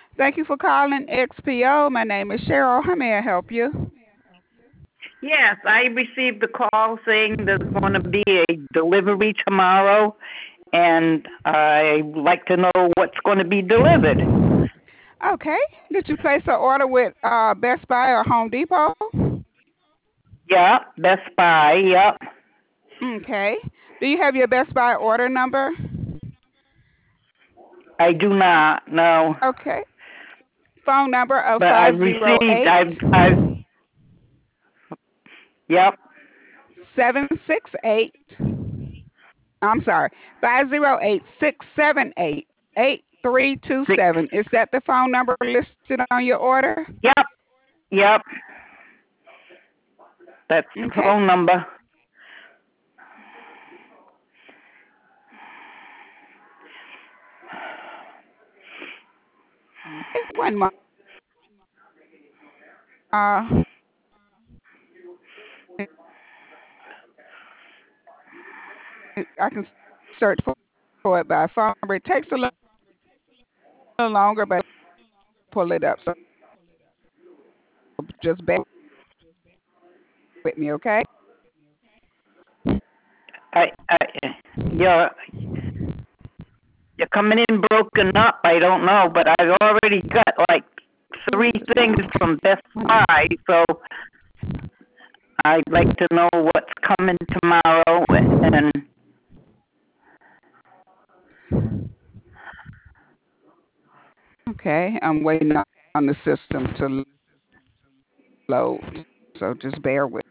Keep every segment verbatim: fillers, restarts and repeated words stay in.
Thank you for calling X P O. My name is Cheryl. How may I help you? Yes, I received a call saying there's going to be a delivery tomorrow, and I'd like to know what's going to be delivered. Okay. Did you place an order with uh, Best Buy or Home Depot? Yep, Best Buy, yep. Okay. Do you have your Best Buy order number? I do not know, Okay. Phone number of but I've five zero received, eight I've, I've, yep, seven six eight. I'm sorry, five zero eight six seven eight eight three two six, seven. Is that the phone number listed on your order? yep, yep, that's the Okay. phone number. One more. Uh, I can search for, for it by phone number. It takes a little, little longer, but pull it up. So just bear with me, okay? I, I, you're, you're coming in broken up, I don't know, but I've already got like Where three is it things now? from Best One minute. Buy, so I'd like to know what's coming tomorrow and Okay, I'm waiting on the system to load. So just bear with.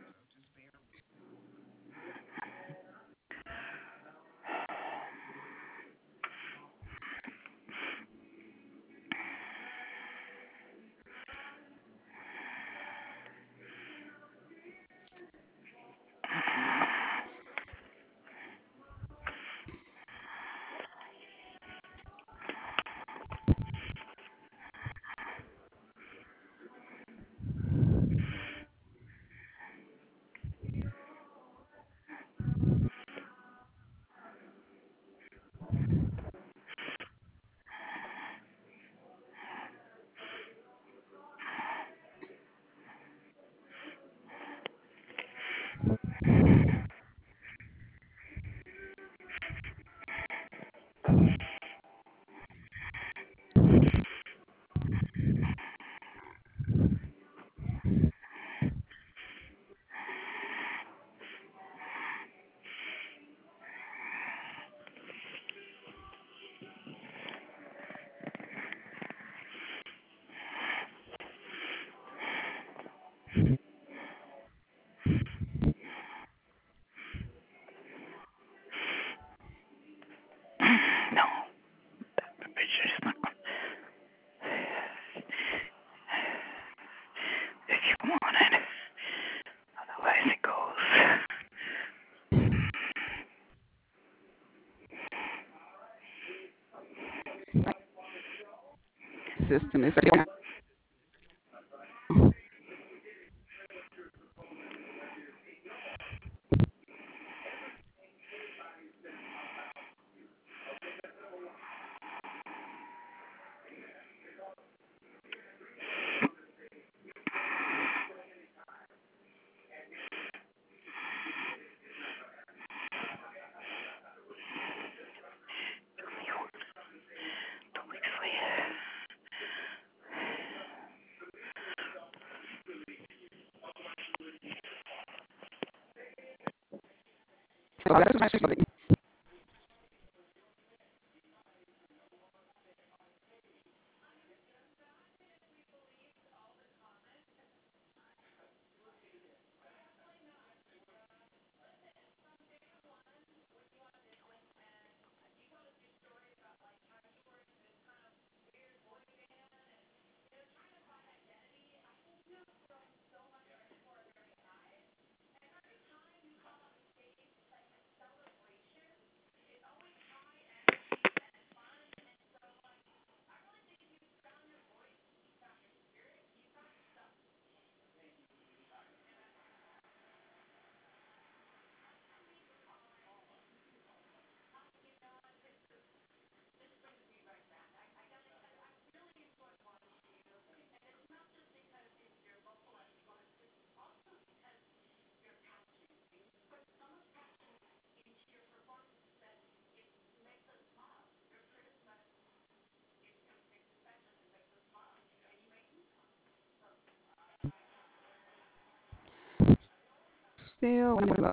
no, the picture's not. If you want it, otherwise it goes. System is Two weeks later. Still low.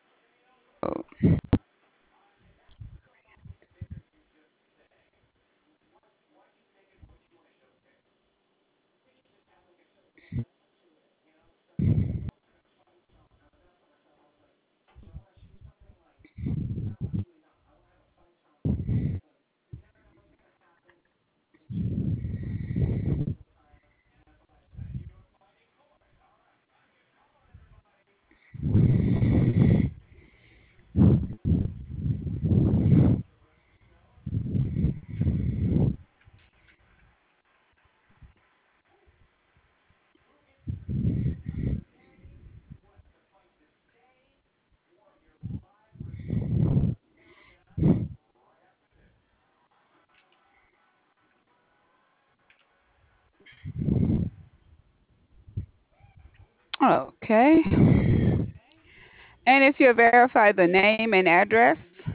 Okay. And if you verify the name and address.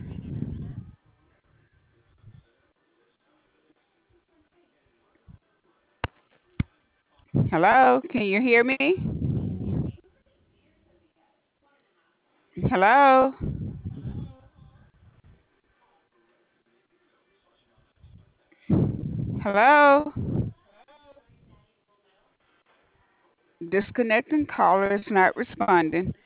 Hello, can you hear me? Hello? Hello? Disconnecting caller is not responding.